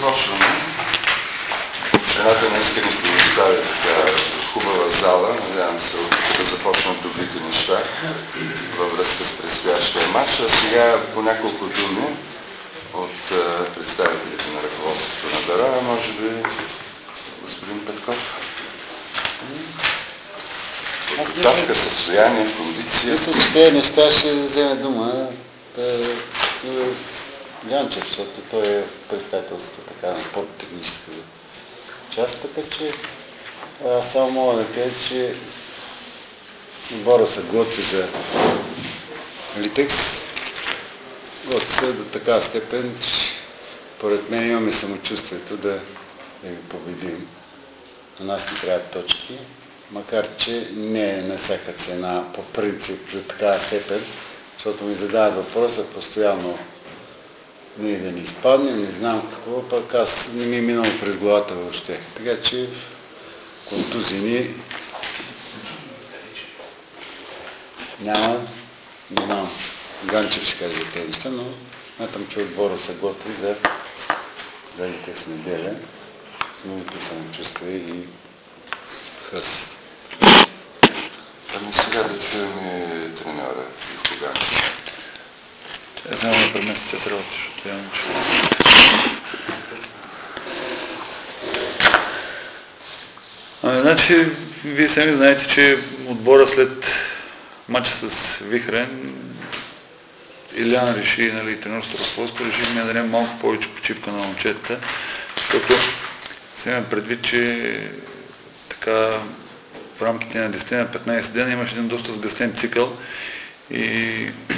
започваме. Общината днес ни предоставя така хубава зала. Надявам се да започнат добрите неща във връзка с предстоящия матч. А сега по няколко думи от представителите на ръководството на Дара. Може би господин Петков. Подготовка, състояние, кондиция. Мисля, че тези неща ще вземе дума Ганчев, защото той е представителството така на спортно-техническа част, така че аз само мога да кажа, че отбора се готви за Литекс. Готви се до такава степен, че поред мен имаме самочувствието да ги победим. На нас не трябват точки, макар че не е на всяка цена по принцип до такава степен, защото ми задават въпроса постоянно ние да не изпаднем, не знам какво, пък аз не ми е минало през главата въобще. Така че контузини няма, не знам, Ганчев ще каже тези неща, но смятам, че отбора се готви за Литекс неделя с моето самочувствие и хъс. Ами сега да чуем и треньора Живко Ганчев. Аз няма да преместя с работа, защото явно, че... Значи, вие сами знаете, че отбора след матча с Вихрен Илян реши, нали, тренерското ръководство реши да дадем малко повече почивка на момчетата, защото се има предвид, че така в рамките на 10-15 дена имаше един доста сгъстен цикъл и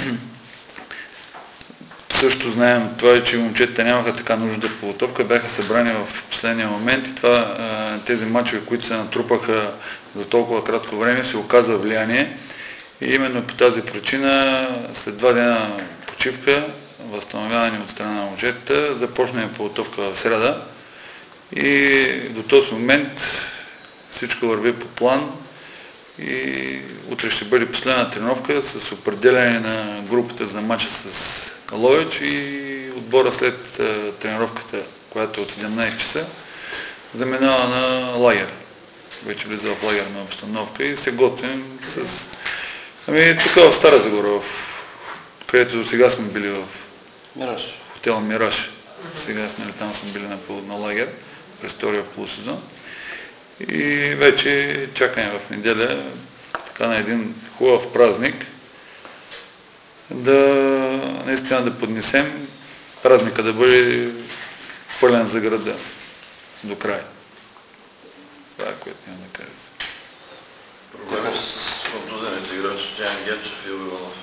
също знаем това, че момчетата нямаха така нужда подготовка, бяха събрани в последния момент и това, тези мачове, които се натрупаха за толкова кратко време, се оказа влияние. И именно по тази причина, след 2 дена почивка, възстановяване от страна на момчетата, започнем подготовка в среда и до този момент всичко върви по план и утре ще бъде последна тренировка с определяне на групата за матча с Ловеч и отбора след тренировката, която е от 17 часа, заминава на лагер. Вече влиза в лагерна обстановка и се готвим с... Ами тук в Стара Загора, където до сега сме били в Мираж. хотел Мираж. Сега там сме били на лагер през втория полусезон. И вече чакаме в неделя така на един хубав празник да наистина да поднесем празника да бъде пълен за града до край. Това е, което няма да кажа. Проблеми с контузените играчи Диан Генчев и Иванов?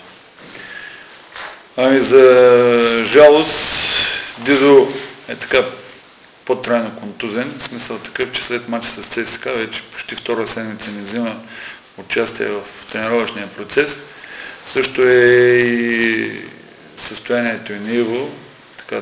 Ами за жалост Дидо е така по-трайно контузен, в смисъл такъв, че след матча с ЦСКА вече почти втора седмица не взима участие в тренировъчния процес. Също е и състоянието и на Иво, така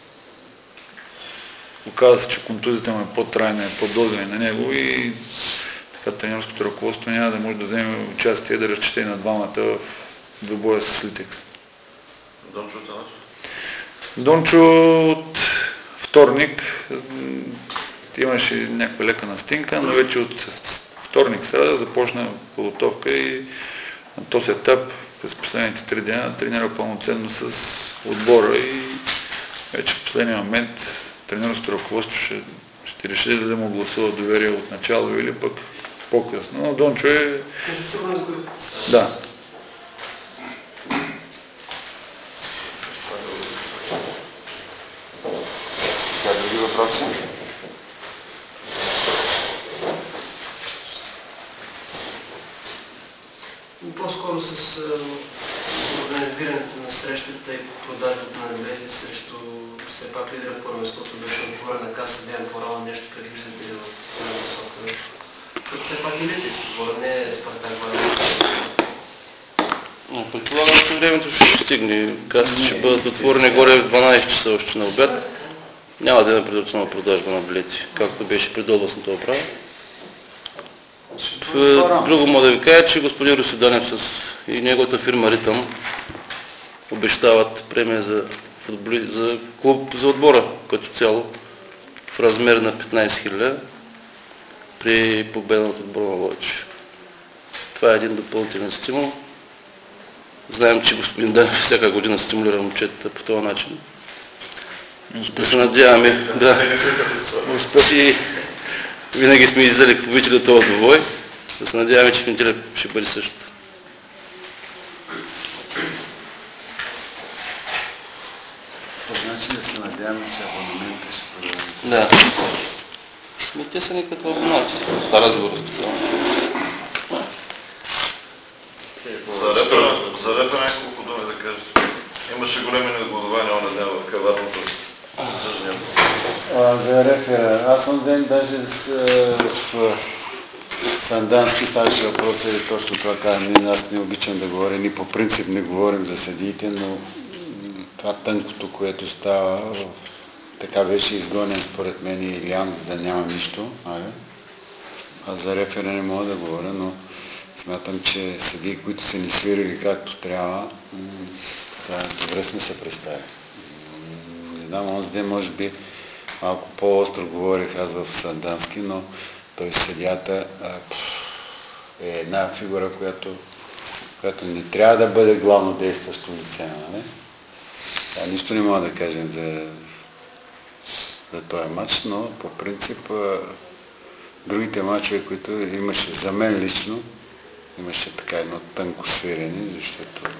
оказва се, че контузията му е по-трайна, е по-дълга и на него и така тренерското ръководство няма да може да вземе участие да разчете на двамата в двубоя с Литекс. Дончо Танов? Дончо от вторник имаше някаква лека настинка, но вече от вторник среда започна подготовка и на този етап през последните 3 дена тренира пълноценно с отбора и вече в последния момент тренерското ръководство ще реши да му гласува доверие от начало или пък по-късно. Но Дончо е... Да. Други въпроси? По-скоро с организирането на срещата и продажбата на билети срещу все пак лидера по първенството беше отговорена каса Деян Порала, нещо предвиждате ли в тази насока? Като все пак и Литекс отбора, не е Спартак Варна. Предполагам, че времето ще стигне. Касите ще бъдат отворени горе в 12 часа още на обяд. Няма да има предварителна продажба на билети, както беше пред областната управа. Друго мога да ви кажа, че господин Русиданев и неговата фирма Ритъм обещават премия за клуб, за отбора като цяло в размер на 15 000 при победа от отбора на Ловеч. Това е един допълнителен стимул. Знаем, че господин Данев всяка година стимулира момчетата по този начин. Да се надяваме, да, че винаги сме иззели победители от този двубой. Да се надяваме, че в неделя ще бъде същото. Значи да се надяваме, че абонамента ще продължи. Да. Те са ни като абонати. Това разговор специално. За репа няколко думи да кажете. Имаше големи негодования оня ден в Каварна с съждението. За рефера. Аз съм ден даже в Сандански ставаше въпрос и точно това казвам. Аз не обичам да говоря, ни по принцип не говорим за съдиите, но това тънкото, което става, така беше изгонен според мен и Илиан, за да няма нищо. А за рефера не мога да говоря, но смятам, че съдии, които са ни свирили както трябва, добре сме се представили. Не знам, онзи ден може би малко по-остро говорих аз в Сандански, но той съдията е една фигура, която не трябва да бъде главно действащо лице, нали? Нищо не мога да кажем за този матч, но по принцип другите матчове, които имаше за мен лично, имаше така едно тънко свирене, защото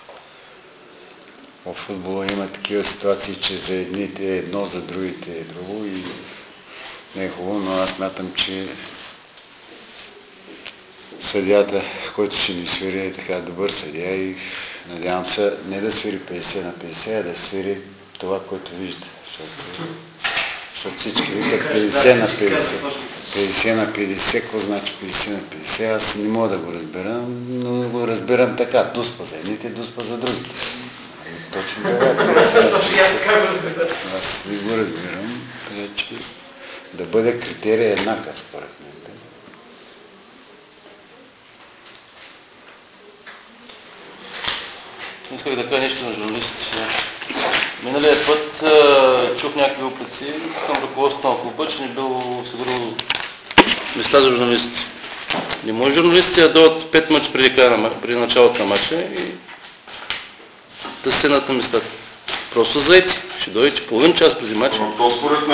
в футбола има такива ситуации, че за едните е едно, за другите е друго и не е хубаво, но аз смятам, че съдията, който ще ни свири, е така добър съдия и надявам се не да свири 50 на 50, а да свири това, което вижда. Защото всички викат 50 на 50. 50 на 50, какво значи 50 на 50? Аз не мога да го разбера, но го разбирам така. Дуспа за едните, дуспа за другите. Точно така. Аз не го разбирам, така че да бъде критерия еднакъв според мен. Исках да кажа нещо на журналистите. Миналият път чух някакви упреци към ръководството на клуба, че не било осигурило места за журналисти. Не може журналистите да дойдат 5 мача преди началото на матча и да седнат на местата. Просто заети. Ще дойдете половин час преди матча. Но то според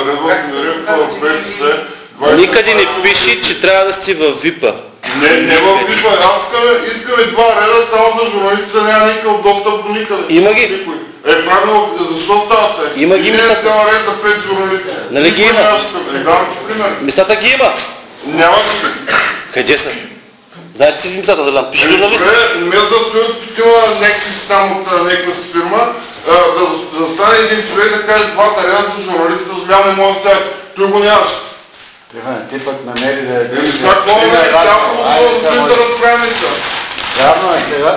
наредба Никъде не пише, че трябва да сте във ВИПа. Не във ВИПа. Аз искаме 2 реда само за журналистите, няма никакъв достъп до никъде. Има ги. Правилно, защо става така? Има ги местата. Не е цяла ред за 5 журналисти. Нали ги има? Местата ги има. Нямаше ли? Къде са? Знаете ли местата да пише журналисти? Добре, вместо да стоят такива някакви там от някаква фирма, да стане един човек да каже 2 реда за журналистите, съжалявам, не мога да става. Той го нямаш. Ти път намери да е бил... Какво не е? Тяхно да разправим това. Вярно е сега.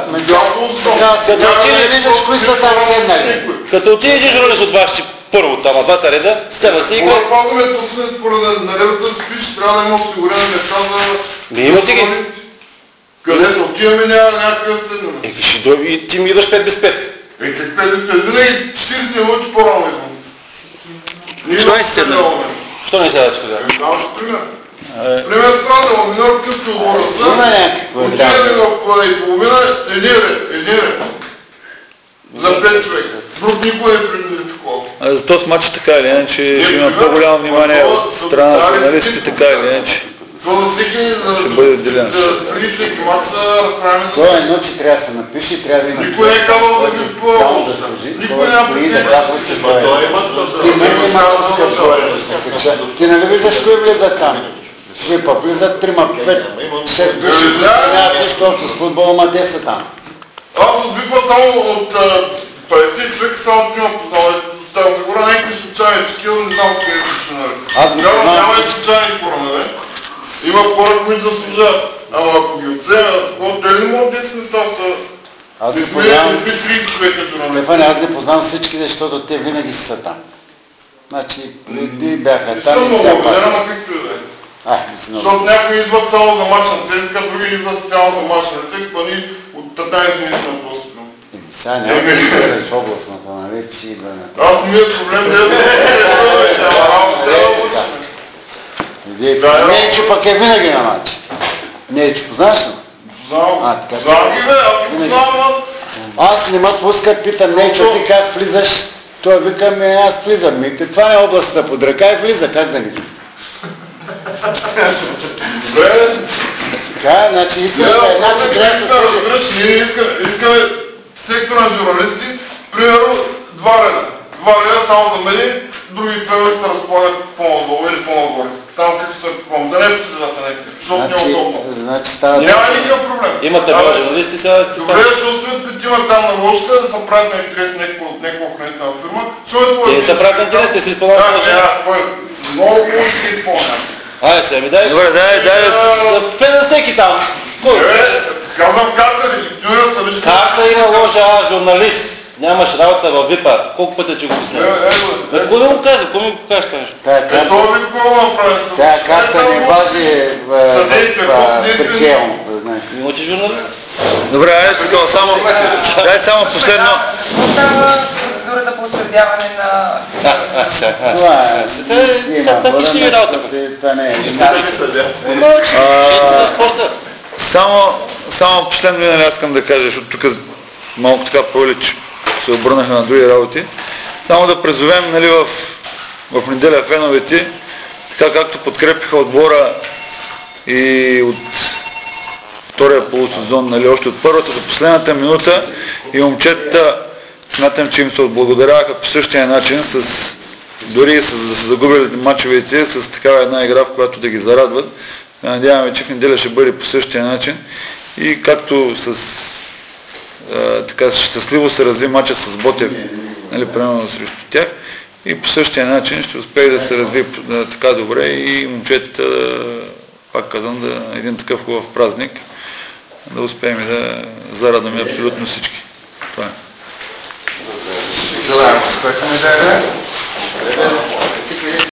Виждаш кои са там седнали. Като отиде един журналист от вашите първо там, 2 реда, седна си и игра. Това пазваме точно според наредбата си пише, трябва да има осигурени места за... Имате ги. Къде се отиваме, няма някакъв седнане. Ще дойде и ти ми идваш 5 без 5. Как 5 без 5? Винаги 40 минути по-рано идвам. Що не си седнал? Що не седнал тогава? Даваш пример. Пример страдал, минор късно отбора са. Има някакво. Отиваме в и половина, един ред. За 5 човека. Друг никой не предвиди такова. За този матч така или иначе ще има по-голямо внимание от страна на журналистите, така или иначе. Ще бъде отделен. Преди всеки матч са разправяме за... Това е едно, че трябва да се напише и трябва да има... Никой не е казал да ви да служи. Никой няма да казва, че това е... И мен не малко скъп горе. Ти нали виждаш кои влизат там? Випа, влизат 3, 5, 6 души. Нямат нищо общо с футбола, ма те са там. Аз отбипа само от 50 човека, само 3 познавам. Ставам да гора някакви случайни такива, не знам къде е случайни. Аз не познавам няма и случайни хора, нали? Има хора, които заслужават. Ама ако ги отземат, те не могат 10 места са... Аз не ги сме познавам... 30 човека журналисти. Стефане, аз ги познавам всички, защото те винаги са там. Значи, преди бяха там и сега пак. Няма както и да е. Защото Защото някои идват само за мач на ЦСКА, други идват само за мач на ТЕСКА, ние от 15 минути на просто. сега няма да се в областната, нали, че идва на това. Аз не е проблем да е работа. Нейчо пък е винаги на матч. Нейчо, познаваш ли? Знам. Така. Знам ги, бе, аз ги познавам. Аз не ме пускат, питам Нейчо, ти как влизаш? Той вика, аз влизам. Това не е областта под ръка и влиза, как да не влиза? Добре. Така, значи истината е, значи трябва да се сложи. Ние искаме сектор на журналисти, примерно 2 реда. 2 реда само за медии, други феновете разполагат по-надолу или по-нагоре. Там като са по-надолу, да не е посредата някакви, защото не е удобно. Значи става... Няма никакъв проблем. Има такива журналисти сега. Добре, ще успеят петима там на лошата да се правят на интерес някаква охранителна фирма. Те се правят на интерес, те си изпълняват това. Много хубаво си изпълняват. Айде сега ми дай. Добре, дай. Фен всеки там. Кой? Казвам карта, регистрира са лично. Карта има лоша журналист. Нямаш работа във ВИПа. Колко пъти че го обясня? Кой да му казва? Кой ми го кажеш това нещо? Тая карта не важи в Брикеон, да знаеш. Има ти журналист? Добре, айде такова, дай само последно. Остава процедурата по учредяване на... Това Пиши работа. Това не е. За спорта. Само последно аз искам да кажа, защото тук малко така повече се обърнаха на други работи. Само да призовем, нали, в неделя феновете, така както подкрепиха отбора и от втория полусезон, нали, още от първата до последната минута, и момчетата смятам, че им се отблагодаряха по същия начин, дори да са загубили мачовете с такава една игра, в която да ги зарадват. Надяваме, че в неделя ще бъде по същия начин и както така щастливо се разви мача с Ботев, нали, примерно срещу тях, и по същия начин ще успее да се разви така добре и момчетата, пак казвам, да един такъв хубав празник, да успеем да зарадваме абсолютно всички. Това е. Желаем успех на неделя.